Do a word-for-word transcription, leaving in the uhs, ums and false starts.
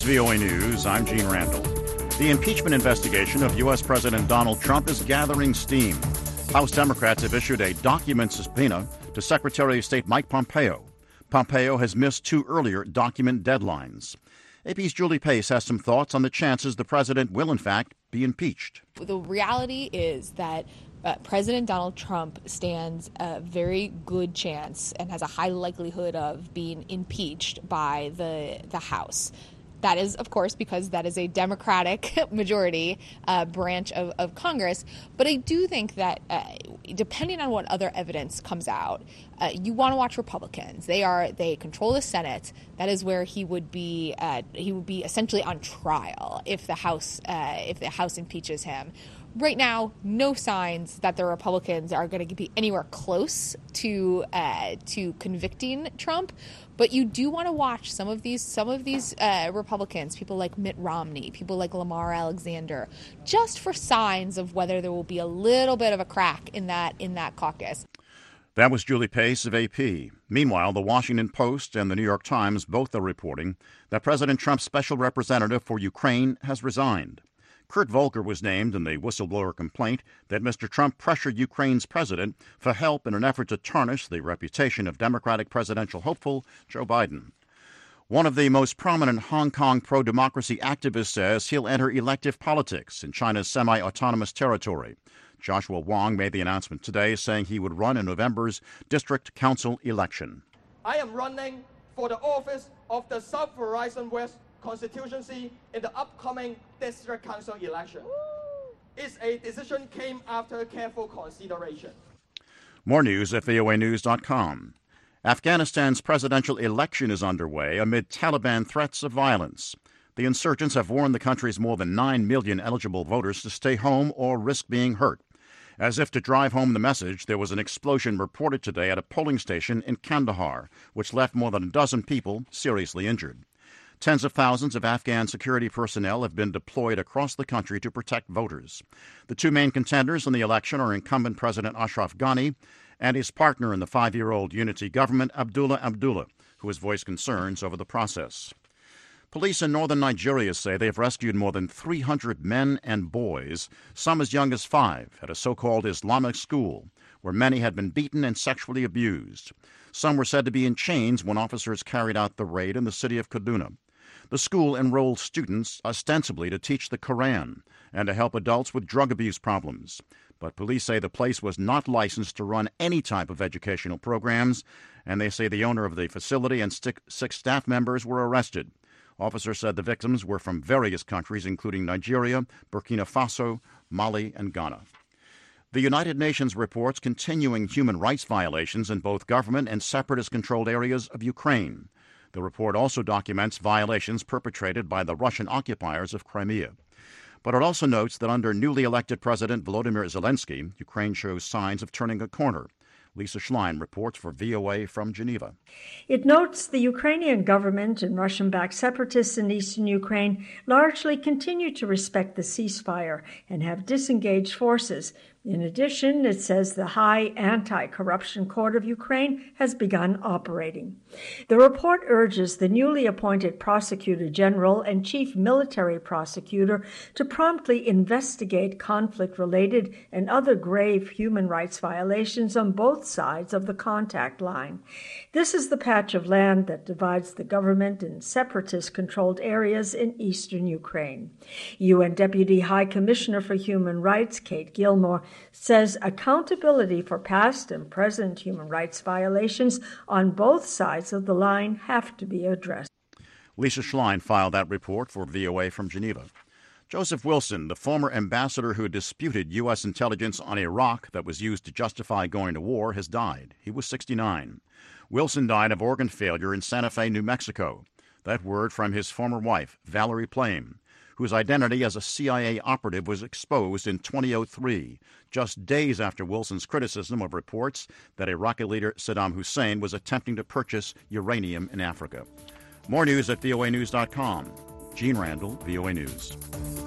V O A News, I'm Gene Randall. The impeachment investigation of U S. President Donald Trump is gathering steam. House Democrats have issued a document subpoena to Secretary of State Mike Pompeo. Pompeo has missed two earlier document deadlines. A P's Julie Pace has some thoughts on the chances the president will, in fact, be impeached. The reality is that uh, President Donald Trump stands a very good chance and has a high likelihood of being impeached by the the House. That is, of course, because that is a Democratic majority uh, branch of, of Congress. But I do think that uh, depending on what other evidence comes out, uh, you want to watch Republicans. They are they control the Senate. That is where he would be. Uh, he would be essentially on trial if the House uh, if the House impeaches him. Right now, no signs that the Republicans are going to be anywhere close to uh, to convicting Trump. But you do want to watch some of these some of these uh, Republicans, people like Mitt Romney, people like Lamar Alexander, just for signs of whether there will be a little bit of a crack in that in that caucus. That was Julie Pace of A P. Meanwhile, the Washington Post and the New York Times both are reporting that President Trump's special representative for Ukraine has resigned. Kurt Volker was named in the whistleblower complaint that Mister Trump pressured Ukraine's president for help in an effort to tarnish the reputation of Democratic presidential hopeful Joe Biden. One of the most prominent Hong Kong pro-democracy activists says he'll enter elective politics in China's semi-autonomous territory. Joshua Wong made the announcement today, saying he would run in November's district council election. I am running for the office of the South Horizon West constituency in the upcoming district council election. It's a decision came after careful consideration. More news at V O A news dot com. Afghanistan's presidential election is underway amid Taliban threats of violence. The insurgents have warned the country's more than nine million eligible voters to stay home or risk being hurt. As if to drive home the message, there was an explosion reported today at a polling station in Kandahar, which left more than a dozen people seriously injured. Tens of thousands of Afghan security personnel have been deployed across the country to protect voters. The two main contenders in the election are incumbent President Ashraf Ghani and his partner in the five-year-old unity government, Abdullah Abdullah, who has voiced concerns over the process. Police in northern Nigeria say they have rescued more than three hundred men and boys, some as young as five, at a so-called Islamic school, where many had been beaten and sexually abused. Some were said to be in chains when officers carried out the raid in the city of Kaduna. The school enrolled students ostensibly to teach the Quran and to help adults with drug abuse problems. But police say the place was not licensed to run any type of educational programs, and they say the owner of the facility and six staff members were arrested. Officers said the victims were from various countries, including Nigeria, Burkina Faso, Mali, and Ghana. The United Nations reports continuing human rights violations in both government and separatist-controlled areas of Ukraine. The report also documents violations perpetrated by the Russian occupiers of Crimea. But it also notes that under newly elected President Volodymyr Zelensky, Ukraine shows signs of turning a corner. Lisa Schlein reports for V O A from Geneva. It notes the Ukrainian government and Russian-backed separatists in eastern Ukraine largely continue to respect the ceasefire and have disengaged forces. In addition, it says the High Anti-Corruption Court of Ukraine has begun operating. The report urges the newly appointed Prosecutor General and Chief Military Prosecutor to promptly investigate conflict-related and other grave human rights violations on both sides of the contact line. This is the patch of land that divides the government and separatist-controlled areas in eastern Ukraine. U N Deputy High Commissioner for Human Rights, Kate Gilmore, says accountability for past and present human rights violations on both sides of the line have to be addressed. Lisa Schlein filed that report for V O A from Geneva. Joseph Wilson, the former ambassador who disputed U S intelligence on Iraq that was used to justify going to war, has died. He was sixty-nine. Wilson died of organ failure in Santa Fe, New Mexico. That word from his former wife, Valerie Plame, whose identity as a C I A operative was exposed in two thousand three, just days after Wilson's criticism of reports that Iraqi leader Saddam Hussein was attempting to purchase uranium in Africa. More news at V O A news dot com. Gene Randall, V O A News.